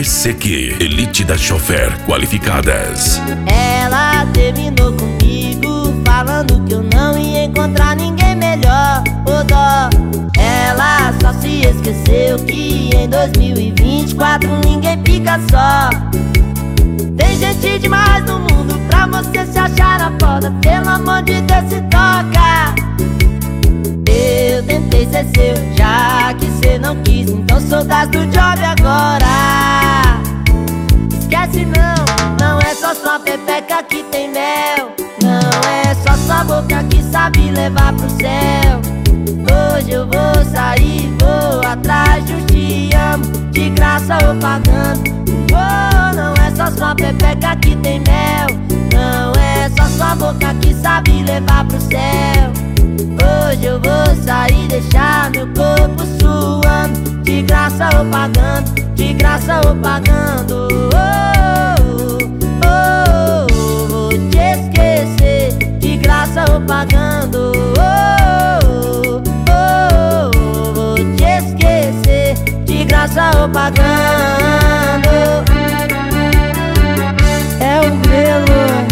ECQ, Elite das Chofer Qualificadas. Ela terminou comigo, falando que eu não ia encontrar ninguém melhor. Ô dó, ela só se esqueceu que em 2024 ninguém fica só. Tem gente demais no mundo pra você se achar na foda. Pelo amor de Deus, se toca. Eu tentei ser seu, já que cê não quis, então sou das do job agora. Esquece não é só sua pepeca que tem mel. Não é só sua boca que sabe levar pro céu. Hoje eu vou sair, vou atrás de um te amo, de graça ou pagando. Oh, não é só sua pepeca que tem mel. Não é só sua boca que sabe levar pro céu. Hoje eu vou sair, deixar meu corpo suando, de graça ou pagando, de graça ou pagando. Vou te esquecer, de graça ou pagando. Vou te esquecer, de graça ou pagando. É o Grelo.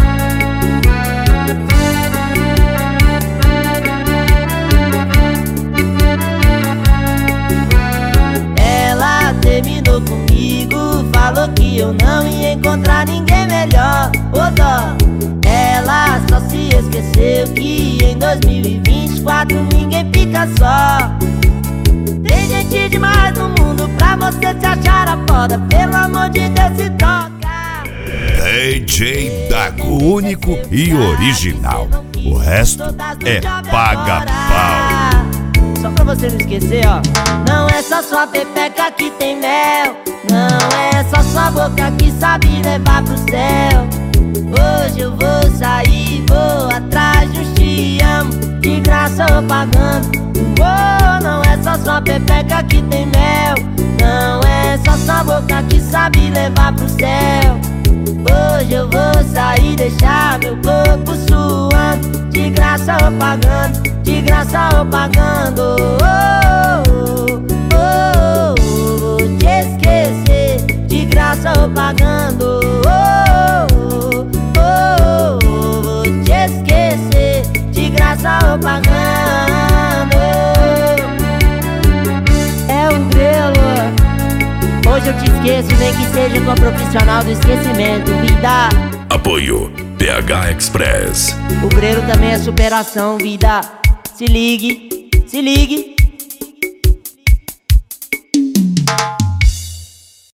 Terminou comigo, falou que eu não ia encontrar ninguém melhor. Ô dó, ela só se esqueceu que em 2024 ninguém fica só. Tem gente demais no mundo pra você se achar a foda. Pelo amor de Deus, se toca. DJ Dago, único e original. O resto é paga-pau. Só pra você não esquecer, ó. Não é só sua pepeca que tem mel. Não é só sua boca que sabe levar pro céu. Hoje eu vou sair, vou atrás de um te amo, de graça ou pagando. Oh, não é só sua pepeca que tem mel. Não é só sua boca que sabe levar pro céu. Hoje eu vou sair, deixar meu corpo suando, de graça ou pagando, de graça ou pagando. Vou te esquecer, de graça ou pagando. Vou te esquecer, de graça ou pagando. É um Grelo. Hoje eu te esqueço, nem que seja com a profissional do esquecimento, vida. Apoio PH Express. O Grelo também é superação, vida. Se ligue, se ligue.